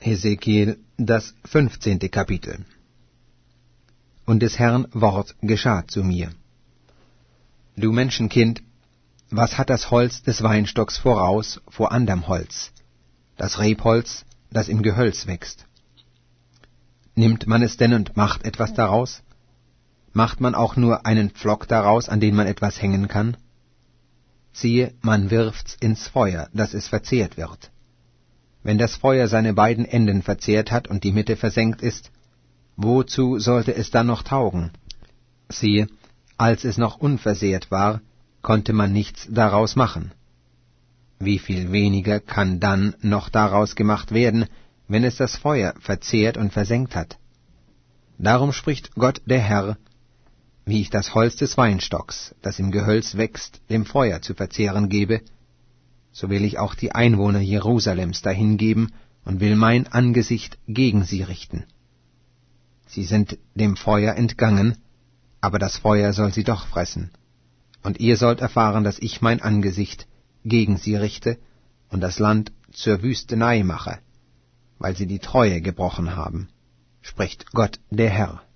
Hesekiel, das 15. Kapitel. Und des Herrn Wort geschah zu mir. Du Menschenkind, was hat das Holz des Weinstocks voraus vor anderm Holz, das Rebholz, das im Gehölz wächst? Nimmt man es denn und macht etwas daraus? Macht man auch nur einen Pflock daraus, an den man etwas hängen kann? Siehe, man wirft's ins Feuer, dass es verzehrt wird. Wenn das Feuer seine beiden Enden verzehrt hat und die Mitte versenkt ist, wozu sollte es dann noch taugen? Siehe, als es noch unversehrt war, konnte man nichts daraus machen. Wie viel weniger kann dann noch daraus gemacht werden, wenn es das Feuer verzehrt und versenkt hat? Darum spricht Gott der Herr: Wie ich das Holz des Weinstocks, das im Gehölz wächst, dem Feuer zu verzehren gebe, so will ich auch die Einwohner Jerusalems dahingeben und will mein Angesicht gegen sie richten. Sie sind dem Feuer entgangen, aber das Feuer soll sie doch fressen. Und ihr sollt erfahren, dass ich mein Angesicht gegen sie richte und das Land zur Wüstenei mache, weil sie die Treue gebrochen haben, spricht Gott der Herr.